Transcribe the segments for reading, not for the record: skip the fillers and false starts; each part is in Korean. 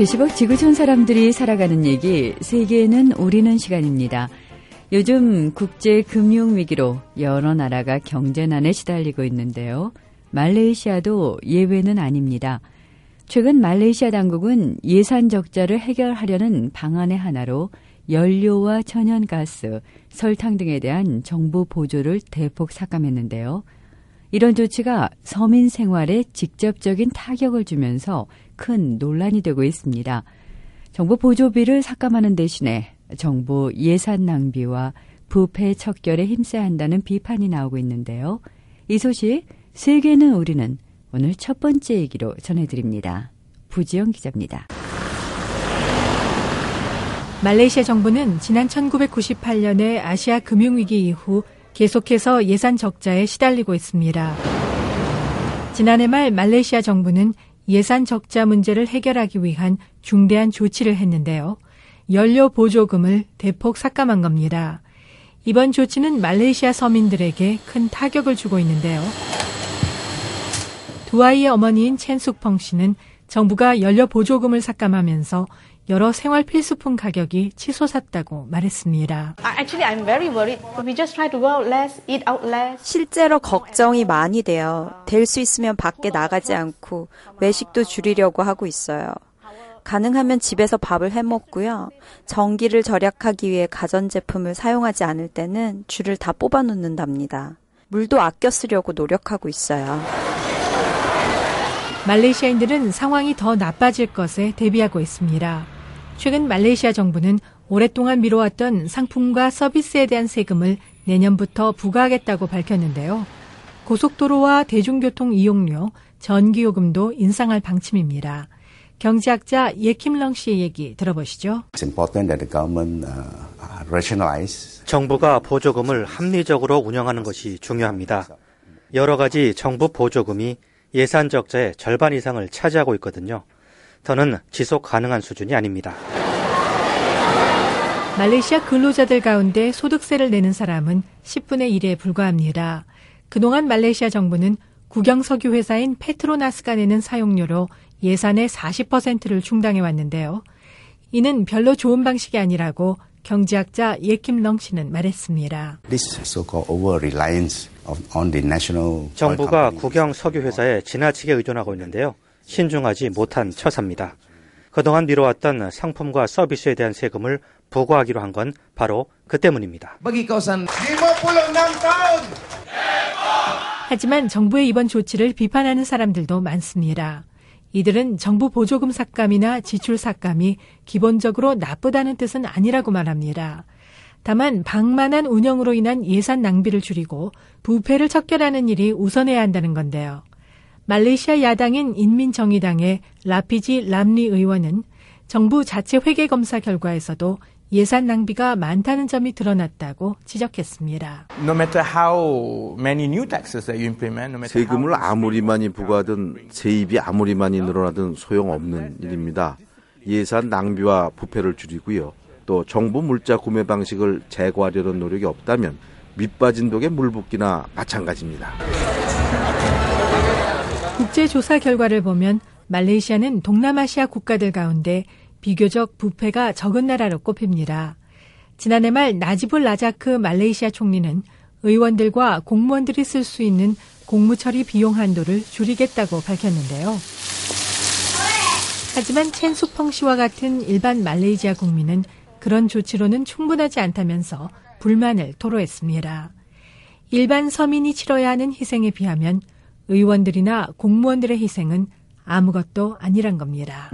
수십억 지구촌 사람들이 살아가는 얘기, 세계에는 우리는 시간입니다. 요즘 국제 금융 위기로 여러 나라가 경제난에 시달리고 있는데요. 말레이시아도 예외는 아닙니다. 최근 말레이시아 당국은 예산 적자를 해결하려는 방안의 하나로 연료와 천연가스, 설탕 등에 대한 정부 보조를 대폭 삭감했는데요. 이런 조치가 서민 생활에 직접적인 타격을 주면서 큰 논란이 되고 있습니다. 정부 보조비를 삭감하는 대신에 정부 예산 낭비와 부패 척결에 힘써야 한다는 비판이 나오고 있는데요. 이 소식, 세계는 우리는 오늘 첫 번째 얘기로 전해드립니다. 부지영 기자입니다. 말레이시아 정부는 지난 1998년의 아시아 금융위기 이후 계속해서 예산 적자에 시달리고 있습니다. 지난해 말 말레이시아 정부는 예산 적자 문제를 해결하기 위한 중대한 조치를 했는데요. 연료 보조금을 대폭 삭감한 겁니다. 이번 조치는 말레이시아 서민들에게 큰 타격을 주고 있는데요. 두 아이의 어머니인 첸숙펑 씨는 정부가 연료 보조금을 삭감하면서 여러 생활 필수품 가격이 치솟았다고 말했습니다. 실제로 걱정이 많이 돼요. 될 수 있으면 밖에 나가지 않고 외식도 줄이려고 하고 있어요. 가능하면 집에서 밥을 해먹고요. 전기를 절약하기 위해 가전제품을 사용하지 않을 때는 줄을 다 뽑아놓는답니다. 물도 아껴 쓰려고 노력하고 있어요. 말레이시아인들은 상황이 더 나빠질 것에 대비하고 있습니다. 최근 말레이시아 정부는 오랫동안 미뤄왔던 상품과 서비스에 대한 세금을 내년부터 부과하겠다고 밝혔는데요. 고속도로와 대중교통 이용료, 전기요금도 인상할 방침입니다. 경제학자 예킴렁 씨의 얘기 들어보시죠. 정부가 보조금을 합리적으로 운영하는 것이 중요합니다. 여러 가지 정부 보조금이 예산 적자의 절반 이상을 차지하고 있거든요. 더는 지속 가능한 수준이 아닙니다. 말레이시아 근로자들 가운데 소득세를 내는 사람은 10분의 1에 불과합니다. 그동안 말레이시아 정부는 국영석유 회사인 페트로나스가 내는 사용료로 예산의 40%를 충당해 왔는데요. 이는 별로 좋은 방식이 아니라고 경제학자 예킴렁 씨는 말했습니다. 정부가 국영 석유 회사에 지나치게 의존하고 있는데요. 신중하지 못한 처사입니다. 그동안 미뤄왔던 상품과 서비스에 대한 세금을 부과하기로 한 건 바로 그 때문입니다. 하지만 정부의 이번 조치를 비판하는 사람들도 많습니다. 이들은 정부 보조금 삭감이나 지출 삭감이 기본적으로 나쁘다는 뜻은 아니라고 말합니다. 다만 방만한 운영으로 인한 예산 낭비를 줄이고 부패를 척결하는 일이 우선해야 한다는 건데요. 말레이시아 야당인 인민정의당의 라피지 람리 의원은 정부 자체 회계 검사 결과에서도 예산 낭비가 많다는 점이 드러났다고 지적했습니다. 세금을 아무리 많이 부과하든 세입이 아무리 많이 늘어나든 소용없는 일입니다. 예산 낭비와 부패를 줄이고요. 또 정부 물자 구매 방식을 제고하려는 노력이 없다면 밑빠진 독에 물 붓기나 마찬가지입니다. 국제조사 결과를 보면 말레이시아는 동남아시아 국가들 가운데 비교적 부패가 적은 나라로 꼽힙니다. 지난해 말 나지불 라자크 말레이시아 총리는 의원들과 공무원들이 쓸 수 있는 공무처리 비용 한도를 줄이겠다고 밝혔는데요. 하지만 첸숙펑 씨와 같은 일반 말레이시아 국민은 그런 조치로는 충분하지 않다면서 불만을 토로했습니다. 일반 서민이 치러야 하는 희생에 비하면 의원들이나 공무원들의 희생은 아무것도 아니란 겁니다.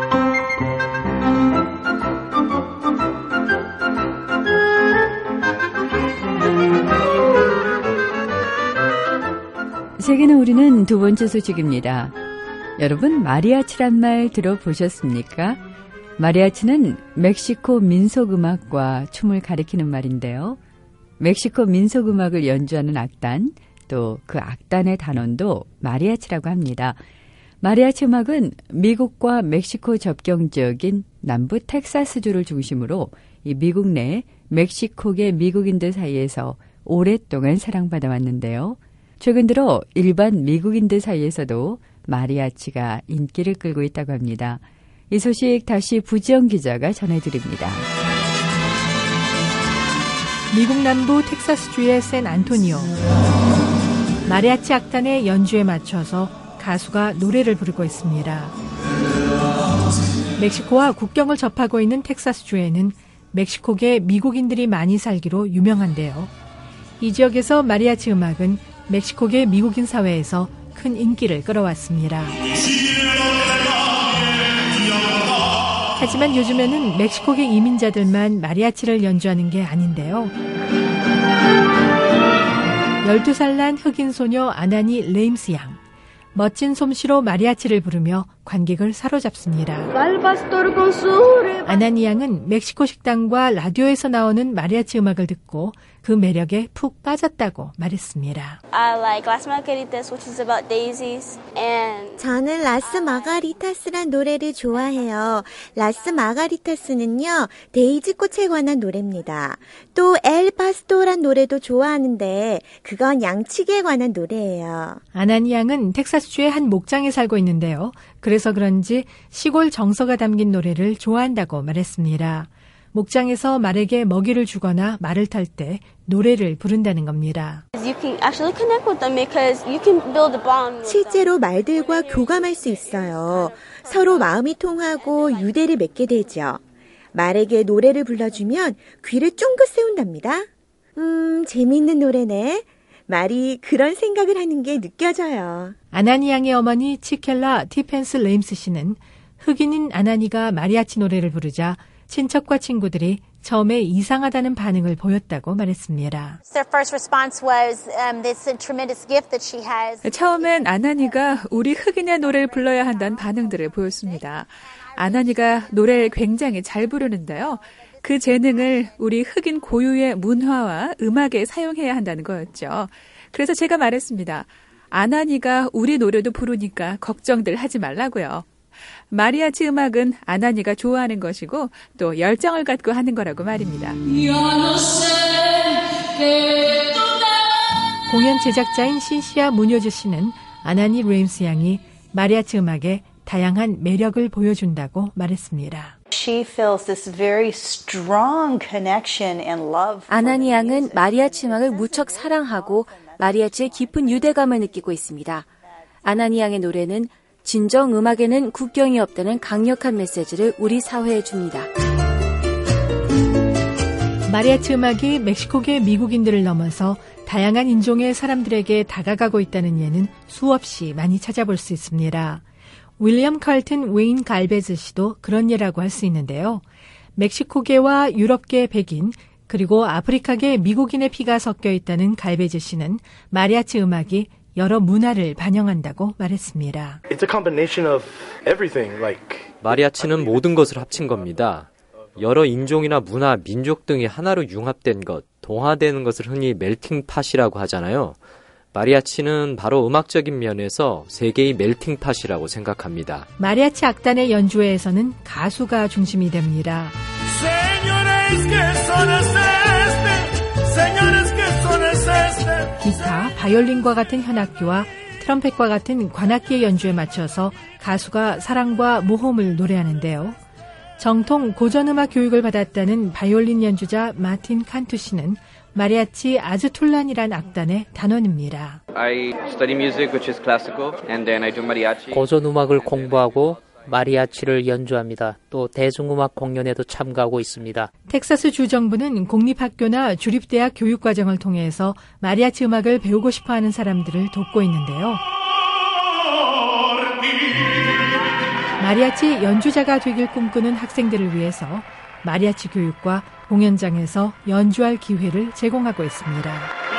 세계는 우리는 두 번째 소식입니다. 여러분, 마리아치란 말 들어보셨습니까? 마리아치는 멕시코 민속음악과 춤을 가리키는 말인데요. 멕시코 민속음악을 연주하는 악단, 또 그 악단의 단원도 마리아치라고 합니다. 마리아치 음악은 미국과 멕시코 접경 지역인 남부 텍사스주를 중심으로 이 미국 내 멕시코계 미국인들 사이에서 오랫동안 사랑받아 왔는데요. 최근 들어 일반 미국인들 사이에서도 마리아치가 인기를 끌고 있다고 합니다. 이 소식 다시 부지영 기자가 전해드립니다. 미국 남부 텍사스주의 샌안토니오. 마리아치 악단의 연주에 맞춰서 가수가 노래를 부르고 있습니다. 멕시코와 국경을 접하고 있는 텍사스주에는 멕시코계 미국인들이 많이 살기로 유명한데요. 이 지역에서 마리아치 음악은 멕시코계 미국인 사회에서 큰 인기를 끌어왔습니다. 하지만 요즘에는 멕시코계 이민자들만 마리아치를 연주하는 게 아닌데요. 12살 난 흑인 소녀 아나니 레임스 양. 멋진 솜씨로 마리아치를 부르며 관객을 사로잡습니다. 아나니 양은 멕시코 식당과 라디오에서 나오는 마리아치 음악을 듣고 그 매력에 푹 빠졌다고 말했습니다. 저는 라스 마가리타스란 노래를 좋아해요. 라스 마가리타스는요, 데이지 꽃에 관한 노래입니다. 또 엘 파스토란 노래도 좋아하는데 그건 양치기에 관한 노래예요. 아나니 양은 텍사스주의 한 목장에 살고 있는데요. 그래서 그런지 시골 정서가 담긴 노래를 좋아한다고 말했습니다. 목장에서 말에게 먹이를 주거나 말을 탈 때 노래를 부른다는 겁니다. 실제로 말들과 교감할 수 있어요. 서로 마음이 통하고 유대를 맺게 되죠. 말에게 노래를 불러주면 귀를 쫑긋 세운답니다. 재미있는 노래네. 말이 그런 생각을 하는 게 느껴져요. 아나니 양의 어머니 치켈라 티펜스 레임스 씨는 흑인인 아나니가 마리아치 노래를 부르자 친척과 친구들이 처음에 이상하다는 반응을 보였다고 말했습니다. 처음엔 아나니가 우리 흑인의 노래를 불러야 한다는 반응들을 보였습니다. 아나니가 노래를 굉장히 잘 부르는데요. 그 재능을 우리 흑인 고유의 문화와 음악에 사용해야 한다는 거였죠. 그래서 제가 말했습니다. 아나니가 우리 노래도 부르니까 걱정들 하지 말라고요. 마리아치 음악은 아나니가 좋아하는 것이고 또 열정을 갖고 하는 거라고 말입니다. 공연 제작자인 신시아 무뇨즈 씨는 아나니 레임스 양이 마리아치 음악에 다양한 매력을 보여준다고 말했습니다. 아나니 양은 마리아치 음악을 무척 사랑하고 마리아치의 깊은 유대감을 느끼고 있습니다. 아나니 양의 노래는 진정 음악에는 국경이 없다는 강력한 메시지를 우리 사회에 줍니다. 마리아치 음악이 멕시코계 미국인들을 넘어서 다양한 인종의 사람들에게 다가가고 있다는 예는 수없이 많이 찾아볼 수 있습니다. 윌리엄 칼튼 웨인 갈베즈 씨도 그런 예라고 할 수 있는데요. 멕시코계와 유럽계 백인 그리고 아프리카계 미국인의 피가 섞여 있다는 갈베즈 씨는 마리아치 음악이 여러 문화를 반영한다고 말했습니다. 마리아치는 모든 것을 합친 겁니다. 여러 인종이나 문화, 민족 등이 하나로 융합된 것, 동화되는 것을 흔히 멜팅팟이라고 하잖아요. 마리아치는 바로 음악적인 면에서 세계의 멜팅팟이라고 생각합니다. 마리아치 악단의 연주회에서는 가수가 중심이 됩니다. 기타, 바이올린과 같은 현악기와 트럼펫과 같은 관악기의 연주에 맞춰서 가수가 사랑과 모험을 노래하는데요. 정통 고전음악 교육을 받았다는 바이올린 연주자 마틴 칸투 씨는 마리아치 아즈툴란이란 악단의 단원입니다. 고전음악을 공부하고 마리아치를 연주합니다. 또 대중음악 공연에도 참가하고 있습니다. 텍사스 주정부는 공립학교나 주립대학 교육과정을 통해서 마리아치 음악을 배우고 싶어하는 사람들을 돕고 있는데요. 마리아치 연주자가 되길 꿈꾸는 학생들을 위해서 마리아치 교육과 공연장에서 연주할 기회를 제공하고 있습니다.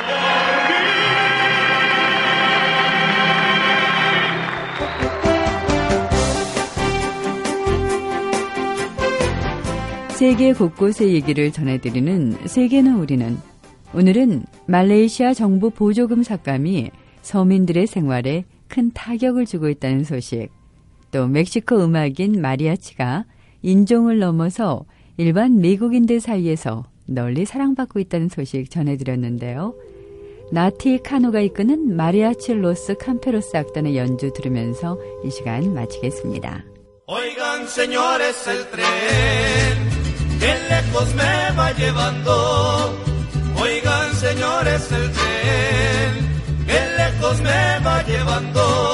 세계 곳곳의 얘기를 전해드리는 세계는 우리는, 오늘은 말레이시아 정부 보조금 삭감이 서민들의 생활에 큰 타격을 주고 있다는 소식, 또 멕시코 음악인 마리아치가 인종을 넘어서 일반 미국인들 사이에서 널리 사랑받고 있다는 소식 전해드렸는데요. 나티 카노가 이끄는 마리아치 로스 캄페로스 악단의 연주 들으면서 이 시간 마치겠습니다. Oigan, señores, el tren, que lejos me va llevando. Oigan, señores, el tren, que lejos me va llevando.